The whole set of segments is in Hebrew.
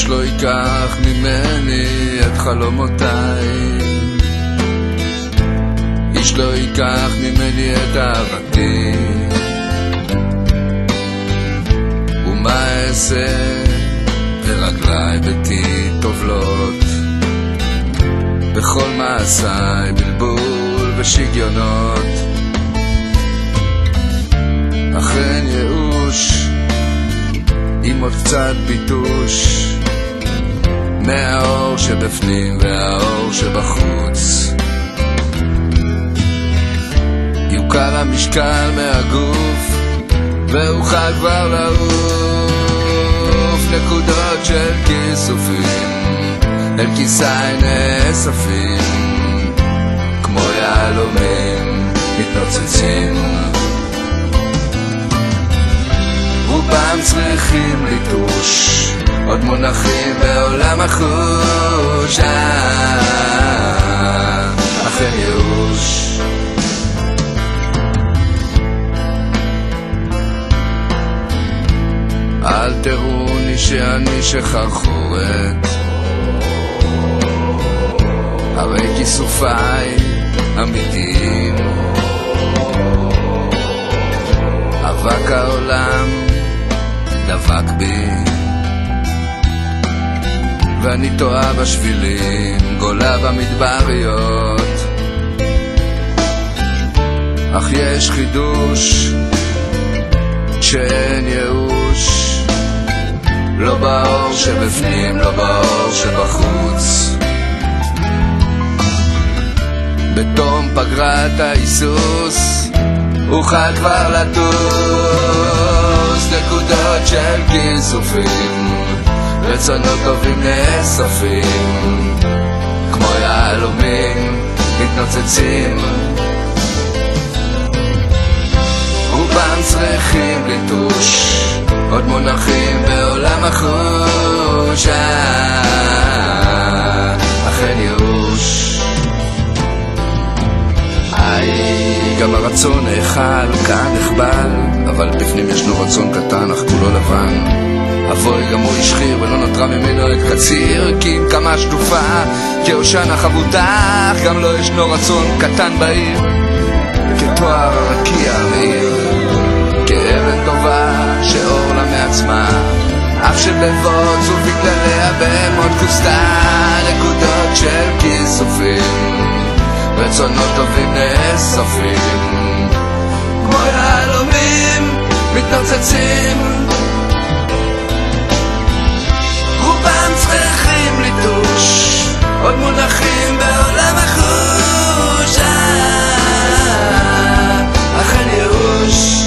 לא ייקח ממני את חלומותיי, איש לא ייקח ממני את אהבתי. ומה אעשה ורגליי ביתי טובלות, בכל מעשיי בלבול ושגיונות. אכן ייאוש עם עוד קצת ביטוש, מהאור שבפנים והאור שבחוץ. יוקל המשקל מהגוף ואוכל כבר לעוף, נקודות של כיסופים אל כיסאי נאספים, כמו יהלומים מתנוצצים. רובם צריכים ליטוש, עוד מונחים בעולם החוש. אכן ייאוש. אל תראוני שאני שחרחורת, הרי כיסופיי אמיתיים. אבק העולם דבק בי, ואני טועה בשבילים, גולה במדבריות. אך יש חידוש שאין ייאוש, לא באור שבפנים, לא באור שבחוץ. בתום פגרת ההיסוס אוכל כבר לטוס, נקודות של כיסופים, רצונות טובים נאספים, כמו יהלומים מתנוצצים. רובם צריכים ליטוש, עוד מונחים בעולם החוש. אכן ייאוש. גם הרצון נאכל, כאן נחבל, אבל בפנים ישנו רצון קטן אך כולו לבן. אבוי גם הוא השחיר ולא נותרה ממנו את קציר, כי אם כמה שטופה כאושן החבוטח, גם לא ישנו רצון קטן בעיר, כתואר רקיע מאיר, כאבן טובה שאור לה מעצמה, אף שבבות ובגלליה בהמות כוסתה, נקודות של כיסופים, רצונות טובים נאספים, כמו יהלומים מתנוצצים. רובם צריכים ליטוש, עוד מונחים בעולם החוש. אכן ייאוש.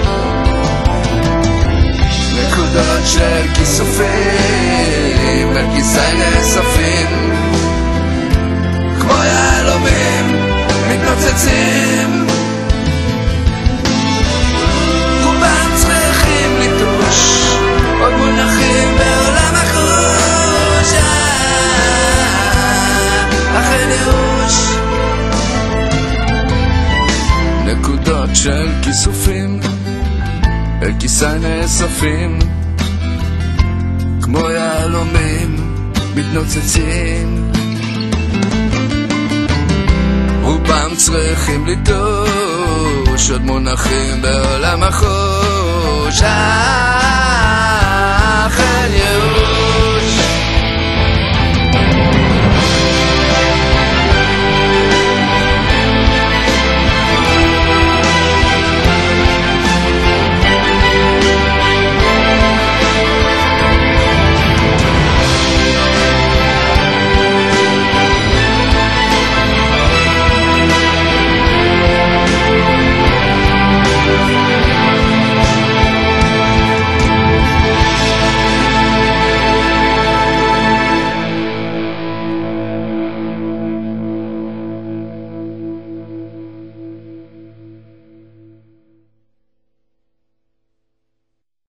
נקודות של כיסופים, אל כיסאי נאספים, כמו יהלומים מתנוצצים. רובם צריכים ליטוש, עוד מונחים בעולם החוש. אכן ייאוש. נקודות של כיסופים אל כיסאי נאספים, כמו יהלומים מתנוצצים. רובם צריכים ליטוש, עוד מונחים בעולם החוש.